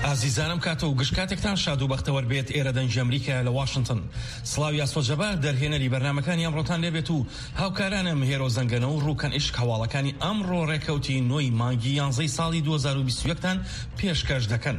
ئازیزانم کاتە و گشتکاتێکتان شاد و بەختەوەر بێت ئێرە دەنج ئەمریکا لە واشنگتن. سڵاوی ئاسۆجەبار دەرهێنەری بەرنامەکانی ئەمڕۆتان لێبێت و هاوکارانم هێرۆ زەنگەنە و ڕووکەن عیشق هەواڵەکانی ئەمڕۆ ڕێکەوتی نۆی مانگی 11 ساڵی 2021تان پێشکەش دەکەن.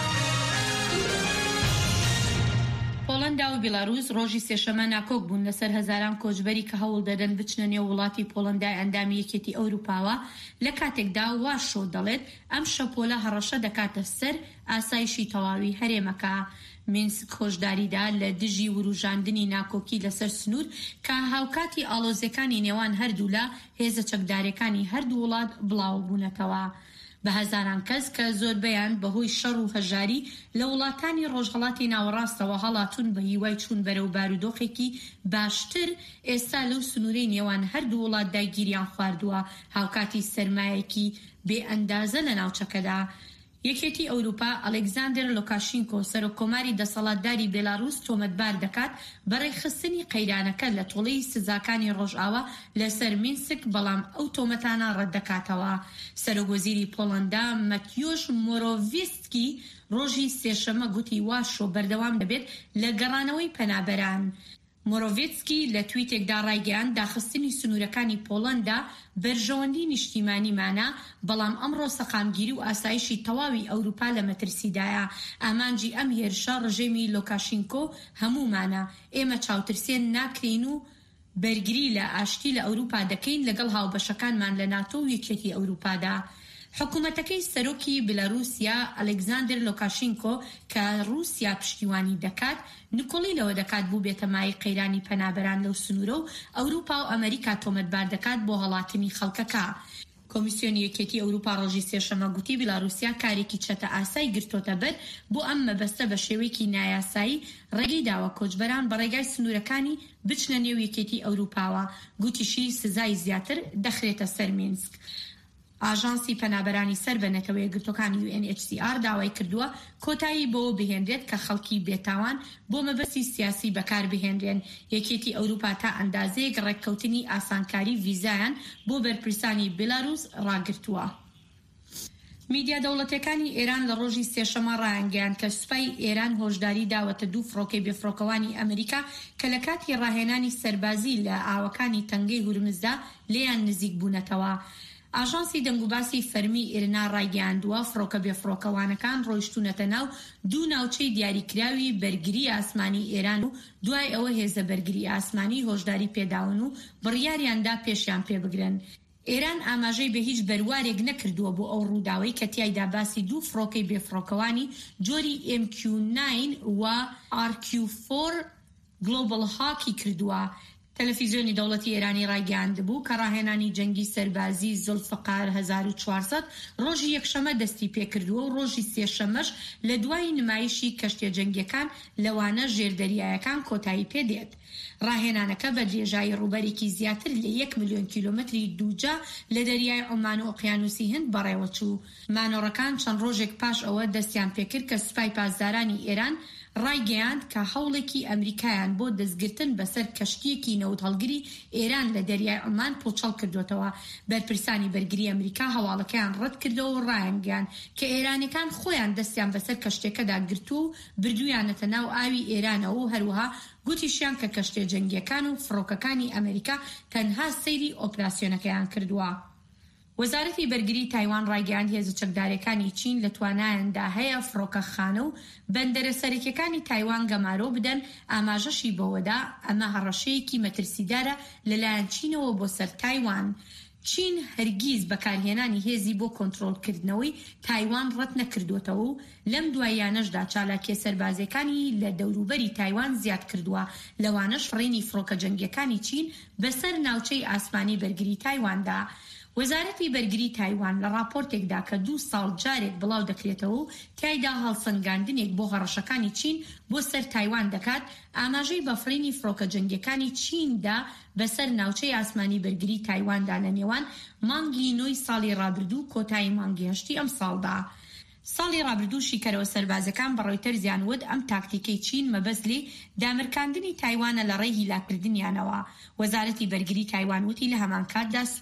پۆڵەندا و بیلاروس ڕۆژی سێشەمە ناکۆک بوون لەسەر هەزاران کۆچبەری کە هەوڵ دەدەن بچنە نێو وڵاتی پۆڵەندای ئەندامی یەکێتی ئەوروپاوە لە کاتێکدا واشۆ دەڵێت ئەم شەپۆلە هەڕەشە دەکاتە سەر ئاسایشی تەواوی هەرێمەکە. مینسک خۆشداریدا لە دژی وروژاندنی ناکۆکی لەسەر سنوور کە هاوکاتی ئاڵۆزیەکانی نێوان هەردوو لە هێزە چەکدارەکانی هەردوو وڵات بڵاو بوونەتەوە. بە هەزاران کەس کە زۆربەیان بەهۆی شەڕ و هەژاری لە وڵاتانی ڕۆژهەڵاتی ناوەڕاستەوە هەڵاتون بە هیوای چوون بەرەو بارودۆخێکی باشتر، ئێستا لەو سنوورەی نێوان هەردوو وڵات داگیریان خواردووە هاوکاتی سەرمایەکی بێ ئەندازە لە ناوچەکەدا. یەکێتی ئەوروپا ئەلێکزاندەر لۆکاشینکۆ سەرۆکۆماری دەسەڵاتداری بێلاروس تۆمەتبار دەکات بەڕێخستنی قەیرانەکە لە تۆڵەی سزاکانی ڕۆژئاوا لەسەر مینسک، بەڵام ئەو تۆمەتانە ڕەت دەکاتەوە. سەرۆکوەزیری پۆڵەندا مەتیۆش مۆرۆڤیسکی ڕۆژی سێشەمە گوتی واشۆ بەردەوام دەبێت لە گەڕانەوەی پەنابەران. مۆرۆڤیسکی لە تویتێکدا ڕایگەیاند داخستنی سنوورەکانی پۆڵەندا بەرژەوەندی نیشتیمانیمانە، بەڵام ئەمڕۆ سەقامگیری و ئاسایشی تەواوی ئەوروپا لە مەترسیدایە. ئامانجی ئەم هێرشە ڕژێمی لۆکاشینکۆ هەمومانە. ئێمە چاوترسێن ناکرین و بەرگری لە ئاشتی لە ئەوروپا دەکەین لەگەڵ هاوبەشەکانمان لە ناتۆ و یەکێتی ئەوروپادا. حکوومەتەکەی سەرۆکی بیلاروسیا ئەلێکزاندەر لۆکاشینکۆ کە رووسیا پشتیوانی دەکات نکۆڵی لەوە دەکات بوو بێتە مای قەیرانی پەنابەران لەو سنوورە و ئەوروپا و ئەمریکا تۆمەتبار دەکات بۆ هەڵاتنی خەڵکەکە. کۆمیسیۆنی یەکێتی ئەوروپا ڕۆژی سێشەمە گوتی بیلاروسیا کارێکی چەتە ئاسایی گرتۆتە بەر بۆ ئەم مەبەستە بە شێوەیەکی نایاسایی ڕێگەی داوە کۆچبەران بە ڕێگای سنوورەکانی بچنە نێو یەکێتی ئەوروپاوە. گوتیشی سزای زیاتر دەخرێتە سەر مینسک. ئاژانسی پەنابەرانی سەر بە نەتەوە یەکگرتوەکانی UNHCR داوای کردووە کۆتایی بۆ بهێنرێت کە خەڵکی بێتاوان بۆ مەبەستی سیاسی بەکار بهێنرێن. یەکێتی ئەوروپا تا ئەندازەیەک ڕێککەوتنی ئاسانکاری ڤیزایان بۆ بەرپرسانی بیلاروس ڕاگرتووە. میدیا دەوڵەتەکانی ئێران لە ڕۆژی سێشەمە ڕایانگەیاند کە سوپای ئێران هۆشداری داوەتە دوو فڕۆکەی بێفڕۆکەوانی ئەمریکا کە لە کاتی ڕاهێنانی سەربازی لە ئاوەکانی تەنگەی هورمزدا لێیان نزیک بوونەتەوە. ئاژانسی دەنگوباسی فەرمی ئێرنا ڕایگەیاندووە فڕۆکە بێفڕۆکەوانەکان ڕۆیشتونەتە ناو دوو ناوچەی دیاریکراوی بەرگری ئاسمانی ئێران و دوای ئەوە هێزە بەرگری ئاسمانی هۆشداری پێداون و بڕیاریاندا پێشیان پێبگرن. ئێران ئاماژەی بە هیچ بەروارێک نەکردووە بۆ ئەو ڕووداوەی کە تیایدا باسی دوو فڕۆکەی بێفڕۆکەوانی جۆری MQ-9 و RQ-4 گلۆبال هاکی کردووە. تەلەڤیزیۆنی دەوڵەتی ئێرانی ڕایگەیاندبوو کە ڕاهێنانی جەنگی سەربازی زولفقار 1400 ڕۆژی یەکشەمە دەستی پێکردووە و ڕۆژی سێشەمەش لە دوای نمایشی کەشتیە جەنگیەکان لەوانە ژێردەریایەکان کۆتایی پێدێت. ڕاهێنانەکە بە درێژایی ڕووبەرێکی زیاتر لە 1 ملیۆن کیلۆمەتری دووجا لە دەریای عۆمان و ئۆقیانوسی هەند بەڕێوەچوو. مانۆڕەکان چەند ڕۆژێک پاش ئەوە دەستیان پێکرد کە سوپای پاسدارانی ئێران ڕایگەیاند کە هەوڵێکی ئەمریکایان بۆ دەستگرتن بەسەر کەشتیەکی نەوت هەڵگری ئێران لە دەریای عۆمان پوچەڵ کردوتەوە. بەرپرسانی بەرگری ئەمریکا هەواڵەکەیان ڕەت کردەوە و ڕایانگەیاند کە ئێرانیەکان خۆیان دەستیان بەسەر کەشتێکەدا گرتو و بردویانەتە ناو ئاوی ئێرانەوە و هەروەها گوتیشیان کە کەشتێ جەنگیەکان و فڕۆکەکانی ئەمریکا تەنها سەیری ئۆپراسیۆنەکەیان کردووە. وەزارەتی بەرگری تایوان ڕایگەیاند هێزە چەکدارەکانی چین لە توانایاندا هەیە فڕۆکەخانە و بەندەرە سەرەکیەکانی تایوان گەمارۆ بدەن. ئاماژەشی بەوەدا ئەمە هەڕەشەیەکی مەترسیدارە لەلایەن چینەوە بۆ سەر تایوان. چین هەرگیز بەکارهێنانی هێزی بۆ کۆنتڕۆڵکردنەوەی تایوان ڕەت نەکردوتەوە و لەم دواییانەشدا چالاکیە سەربازەکانی لە دەوروبەری تایوان زیاد کردووە. لەوانەش ڕێنی فڕۆکە جەنگیەکانی چین بەسەر ناوچەی ئاسمانی بەرگری تایواندا. وەزارەتی بەرگری تایوان لە راپۆرتێکدا کە 2 ساڵ جارێک بڵاو دەکرێتەوە و تایدا هەڵسەنگاندنێک بۆ هەڕەشەکانی چین بۆ سەر تایوان دەکات، ئاماژەی بەفرینی فڕۆکە جەنگیەکانی چیندا بەسەر ناوچەی ئاسمانی بەرگری تایواندا لە نێوان مانگی 9 ساڵی ڕابردوو کۆتایی مانگی 8 ئەم ساڵدا. ساڵی ڕابردوو شیکەرەوە سەربازەکان بە ڕۆیتەر زیانوت ئەم تاکتیکەی چین مەبەستی دامرکاندنی تایوانە لە ڕێی هیلاکردنیانەوە. وەزارەتی بەرگری تایوان وتی لە هەمان کاتدا